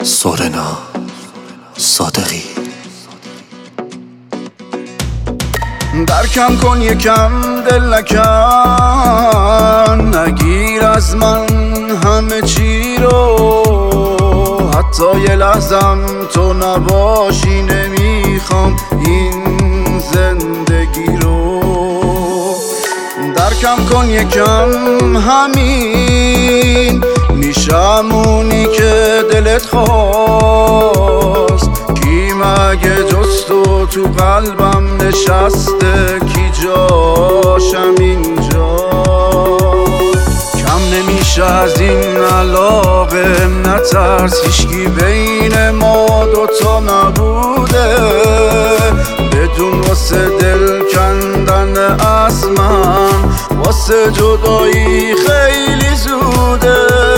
سورنا صادقی. درکم کن یکم دل نکن، نگیر از من همه چی رو، حتی یه لحظم تو نباشی نمیخوام این زندگی رو. درکم کن یکم همین، میشم اونی که دلت خواست، کی مگه جز تو قلبم نشسته، کی جاشم اینجا. کم نمیشه از این علاقه، نترس هیچکی بین ما دوتا نبوده، بدون واسه دل کندن از من، واسه جدایی خیلی زوده.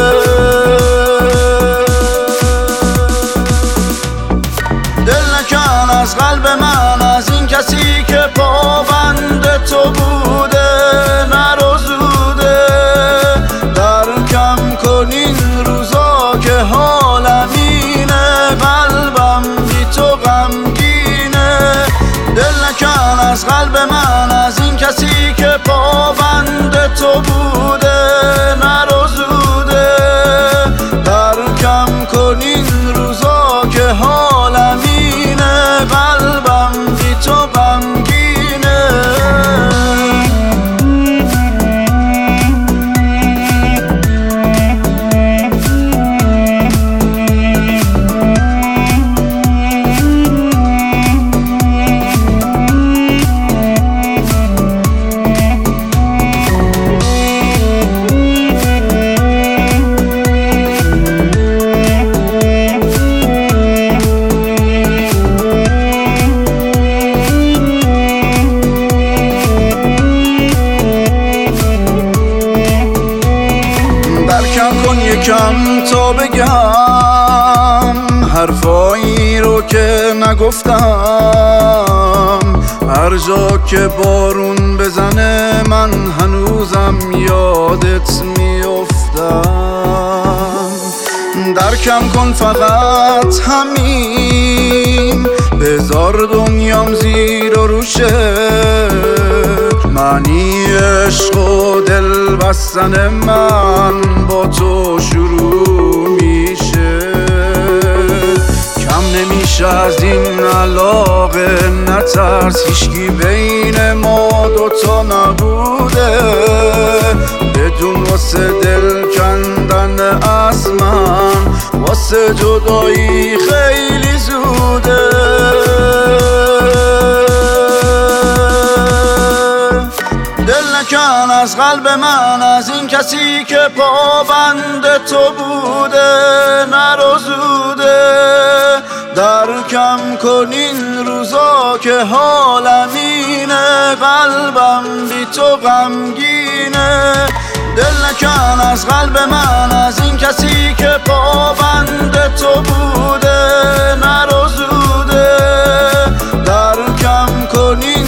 دل نکن از قلب من، از این کسی که پابند تو بوده، نرو زوده. درکم کن این روزا که حالم اینه، قلبم بی تو غمگینه. دل نکن از قلب من، از این کسی که پابند تو بوده، نرو زوده. درکم کن این روزا که حالم اینه، قلبم بی تو غمگینه. درکم کن یکم تا بگم حرفایی رو که نگفتم، هر جا که بارون بزنه من هنوزم یادت میافتم. درکم کن فقط همین، بذار دنیام زیر و روشه، معنی عشق و دل بستن من با تو شروع میشه. کم نمیشه از این علاقه، نترس هیچکی بین ما دوتا نبوده، بدون واسه دل کندن از من، واسه جدایی خیلی زوده. دل نکن از قلب من، از این کسی که پابند تو بوده، نرو زوده. درکم کن این روزا که حالم اینه، قلبم بی تو غمگینه. دل نکن از قلب من، از این کسی که پابند تو بوده، نرو زوده. درکم کن این